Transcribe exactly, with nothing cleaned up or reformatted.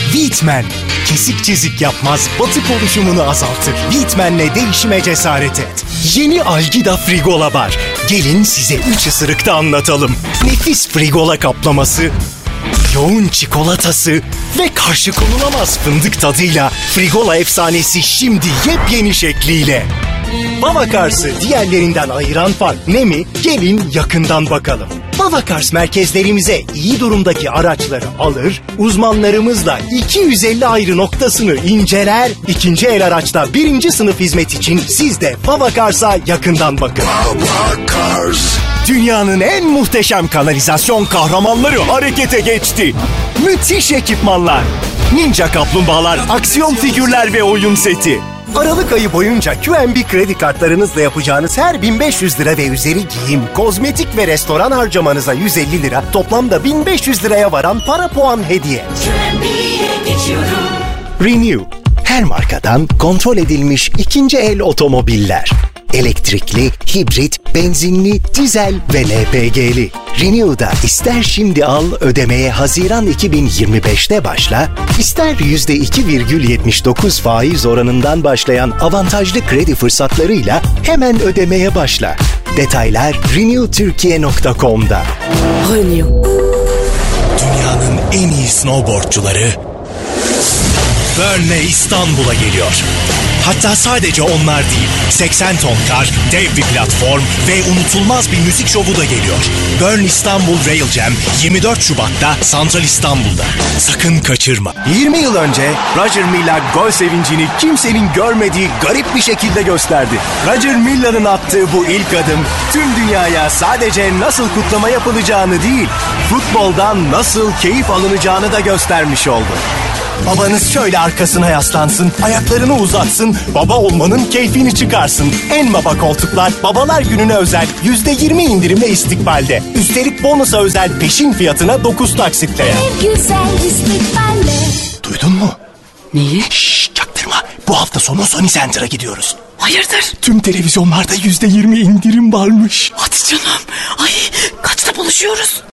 Weetman. Kesik çizik yapmaz, batık oluşumunu azaltır. Weetman'le değişime cesaret et. Yeni Algida Frigola Bar. Gelin size üç ısırıkta anlatalım. Nefis frigola kaplaması, yoğun çikolatası ve karşı konulamaz fındık tadıyla Frigola efsanesi şimdi yepyeni şekliyle. Bavakars'ı diğerlerinden ayıran fark ne mi? Gelin yakından bakalım. Bavakars merkezlerimize iyi durumdaki araçları alır, uzmanlarımızla iki yüz elli ayrı noktasını inceler, ikinci el araçta birinci sınıf hizmet için siz de Bavakars'a yakından bakın. Bavakars. Dünyanın en muhteşem kanalizasyon kahramanları harekete geçti. Müthiş ekipmanlar, ninja kaplumbağalar, aksiyon figürler ve oyun seti. Aralık ayı boyunca Q N B kredi kartlarınızla yapacağınız her bin beş yüz lira ve üzeri giyim, kozmetik ve restoran harcamanıza yüz elli lira, toplamda bin beş yüz liraya varan para puan hediye. Renew, her markadan kontrol edilmiş ikinci el otomobiller. Elektrikli, hibrit, benzinli, dizel ve L P G'li. Renew'da ister şimdi al, ödemeye Haziran iki bin yirmi beşte başla, ister yüzde iki virgül yetmiş dokuz faiz oranından başlayan avantajlı kredi fırsatlarıyla hemen ödemeye başla. Detaylar renew türkiye nokta com'da. Renew. Dünyanın en iyi snowboardcuları Burnley İstanbul'a geliyor. Hatta sadece onlar değil, seksen ton kar, dev bir platform ve unutulmaz bir müzik şovu da geliyor. Burn İstanbul Rail Jam yirmi dört Şubat'ta Santral İstanbul'da. Sakın kaçırma. yirmi yıl önce Roger Milla gol sevincini kimsenin görmediği garip bir şekilde gösterdi. Roger Milla'nın attığı bu ilk adım tüm dünyaya sadece nasıl kutlama yapılacağını değil, futboldan nasıl keyif alınacağını da göstermiş oldu. Babanız şöyle arkasına yaslansın, ayaklarını uzatsın, baba olmanın keyfini çıkarsın. En Baba koltuklar babalar gününe özel yüzde yirmi indirimle istikbalde. Üstelik bonusa özel peşin fiyatına dokuz taksitle. Bir güzel istikballe. Duydun mu? Neyi? Şşş, çaktırma. Bu hafta sonu Sony Center'a gidiyoruz. Hayırdır? Tüm televizyonlarda yüzde yirmi indirim varmış. Hadi canım. Ay, kaçta buluşuyoruz?